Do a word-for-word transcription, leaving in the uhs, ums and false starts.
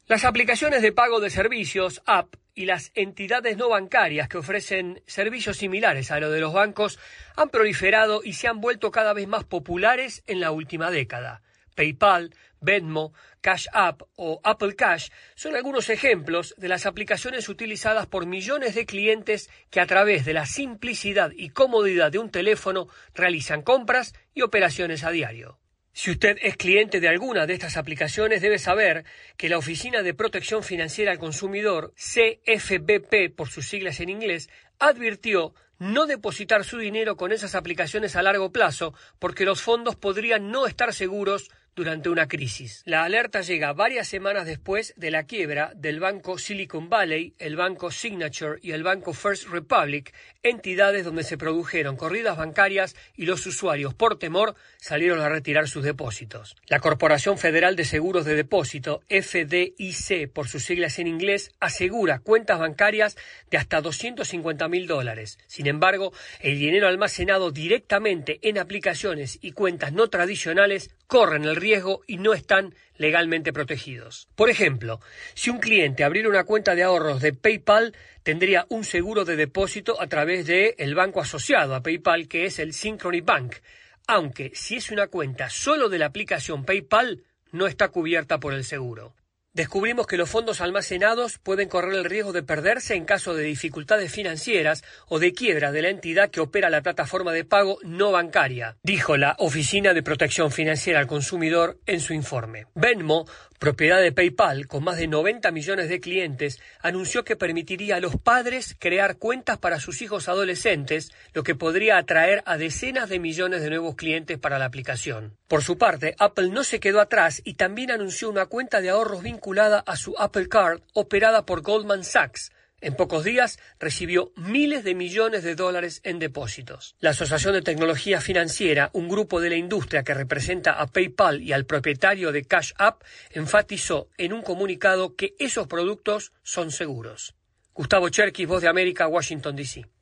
Las aplicaciones de pago de servicios, app, y las entidades no bancarias que ofrecen servicios similares a los de los bancos han proliferado y se han vuelto cada vez más populares en la última década. PayPal, Venmo, Cash App o Apple Cash son algunos ejemplos de las aplicaciones utilizadas por millones de clientes que a través de la simplicidad y comodidad de un teléfono realizan compras y operaciones a diario. Si usted es cliente de alguna de estas aplicaciones, debe saber que la Oficina de Protección Financiera al Consumidor, C F B P por sus siglas en inglés, advirtió no depositar su dinero con esas aplicaciones a largo plazo porque los fondos podrían no estar seguros durante una crisis. La alerta llega varias semanas después de la quiebra del banco Silicon Valley, el banco Signature y el banco First Republic, entidades donde se produjeron corridas bancarias y los usuarios, por temor, salieron a retirar sus depósitos. La Corporación Federal de Seguros de Depósito, F D I C por sus siglas en inglés, asegura cuentas bancarias de hasta doscientos cincuenta mil dólares. Sin embargo, el dinero almacenado directamente en aplicaciones y cuentas no tradicionales corren el riesgo y no están legalmente protegidos. Por ejemplo, si un cliente abriera una cuenta de ahorros de PayPal, tendría un seguro de depósito a través del banco asociado a PayPal, que es el Synchrony Bank, aunque si es una cuenta solo de la aplicación PayPal, no está cubierta por el seguro. Descubrimos que los fondos almacenados pueden correr el riesgo de perderse en caso de dificultades financieras o de quiebra de la entidad que opera la plataforma de pago no bancaria, dijo la Oficina de Protección Financiera al Consumidor en su informe. Venmo, propiedad de PayPal, con más de noventa millones de clientes, anunció que permitiría a los padres crear cuentas para sus hijos adolescentes, lo que podría atraer a decenas de millones de nuevos clientes para la aplicación. Por su parte, Apple no se quedó atrás y también anunció una cuenta de ahorros vinculada a su Apple Card operada por Goldman Sachs. En pocos días recibió miles de millones de dólares en depósitos. La Asociación de Tecnología Financiera, un grupo de la industria que representa a PayPal y al propietario de Cash App, enfatizó en un comunicado que esos productos son seguros. Gustavo Cherkis, Voz de América, Washington, D C